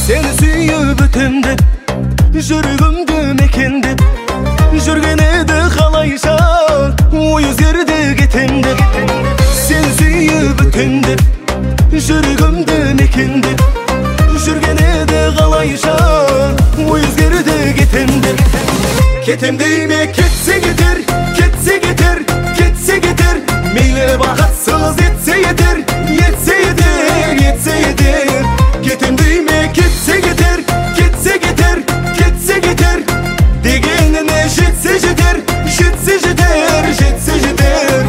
Seni suyup ötemde, жүрегімді мекендеп, жүргенеді қалайша ой өзгерді кетемде. Сені сүйіп өтемде, жүрегімді мекендеп, жүргенеді қалайша ой өзгерді кетемде. Кетем дейме кетсе кетер, кетсе кетер, кетсе кетер, мейлі бақытсыз етсе етер, етсе етер, етсе етер. Кетем дейме кетсе кетер, кетсе кетер, кетсе кетер, дегеніне жетсе жетер, жетсе жетер, жетсе жетер.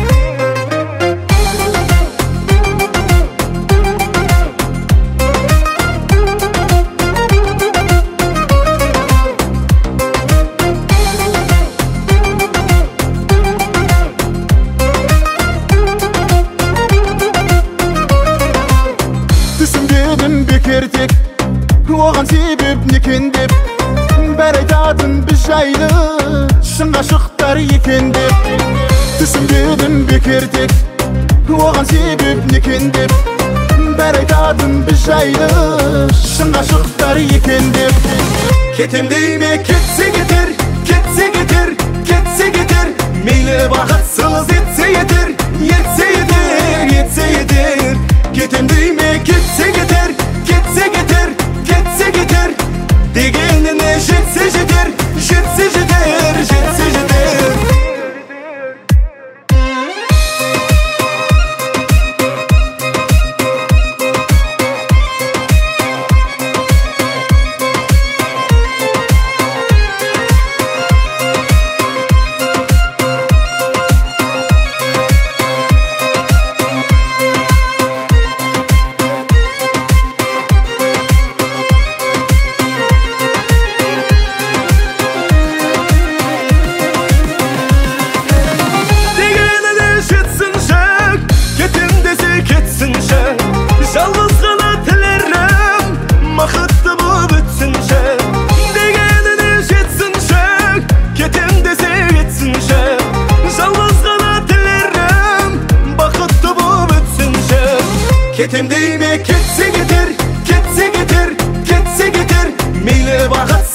Түсінбедім бекертек, оған себеп некен деп, бәрі айтатын біз жайлы шын ғашықтар екен деп. Түсінбедім бекертек, оған себеп некен деп, бәрі айтатын біз жайлы шын ғашықтар екен деп. Кетем дейме кетсе кетер, кетсе кетер, кетсе кетер, мейлі бақытсыз етсе етер, етсе етер, етсе етер. Кетем дейме кетсе кетер, кетсе кетер, кетсе кетер, дегеніне жетсе жетер, жетсе жетер, жетсе жетер. Жалғыз ғана тілерім бақытты болып өтсінші, дегеніне жетсінші, кетем десе кетсінші. Жалғыз ғана тілерім бақытты болып өтсінші. Кетем дейме кетсе кетер, кетсе кетер, кетсе кетер, мейлі бақыт